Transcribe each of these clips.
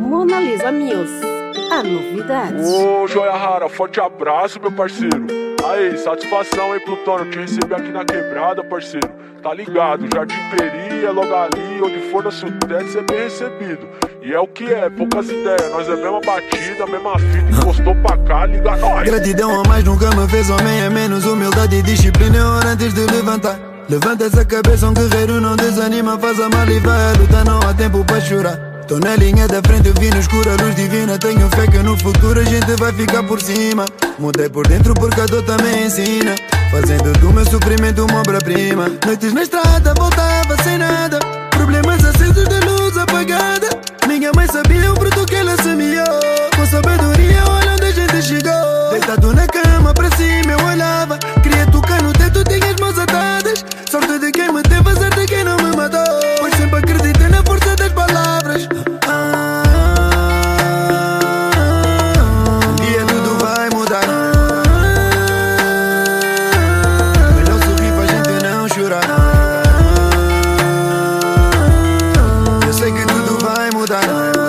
Mona Lisa Music, a novidade. Ô, Joia Rara, forte abraço, meu parceiro. Aí, satisfação, hein, Plutônio, te receber aqui na quebrada, parceiro. Tá ligado, Jardim Peri é logo ali, onde for na Sudeste, é bem recebido. E é o que é, poucas ideias, nós é a mesma batida, a mesma fita, encostou pra cá, liga nós. Gratidão a mais nunca me fez homem, é menos humildade e disciplina é hora antes de levantar. Levanta essa cabeça, um guerreiro não desanima, faz a mal e vai a luta, não há tempo para chorar. Tô na linha da frente, eu vi no escuro, a luz divina. Tenho fé que no futuro a gente vai ficar por cima. Mudei por dentro porque a dor também ensina, fazendo do meu sofrimento uma obra-prima. Noites na estrada, voltava sem nada, problemas acesos de luz apagada. Minha mãe sabia o fruto que ela semeou, com sabedoria olha onde a gente chegou. Deitado na cama, pra cima eu olhava, queria tocar no teto, tinha as mãos atadas. Sorte de quem me teve, azar de quem não me matou, pois sempre acreditei na força das palavras. Um dia tudo vai mudar, melhor sorrir pra gente não chorar. Eu sei que tudo vai mudar.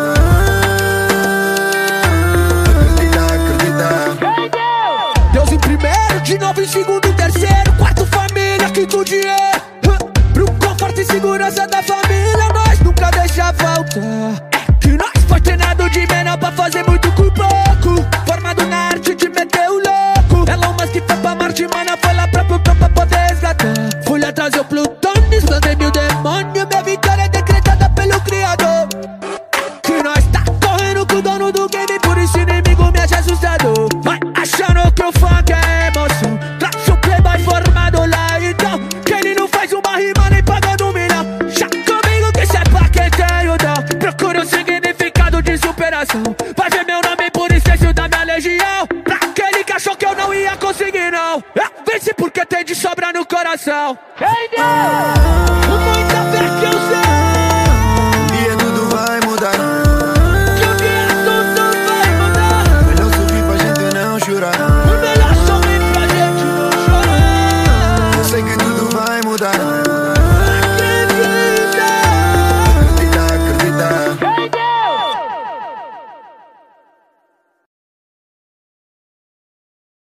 Acredita. Deus em primeiro, de novo em segundo e terceiro, quarto família, quinto dinheiro. Pro conforto e segurança da família, nós nunca deixa faltar. Que nós foi treinado de menor pra fazer muito com pouco, formado na arte de meter o louco. Elon Musk foi pra Marte, mana foi lá pra Plutão pra poder resgatar. Fui lá trazer o Plutão, espantei mil demônios, minha vitória é decretada pelo Criador. Que nós tá correndo com o dono do game, por isso inimigo me acha assustador. Vai achando que o funk é emoção, traz o playboy formado lá então, que ele não faz uma rima nem pagando um milhão. Já comigo que cê é pra quem tem o dom, procura o significado de superação. Vai ver meu nome por extenso da minha legião, pra aquele que achou que eu não ia conseguir não, eu venci porque tem de sobra no coração. Hey, Deus!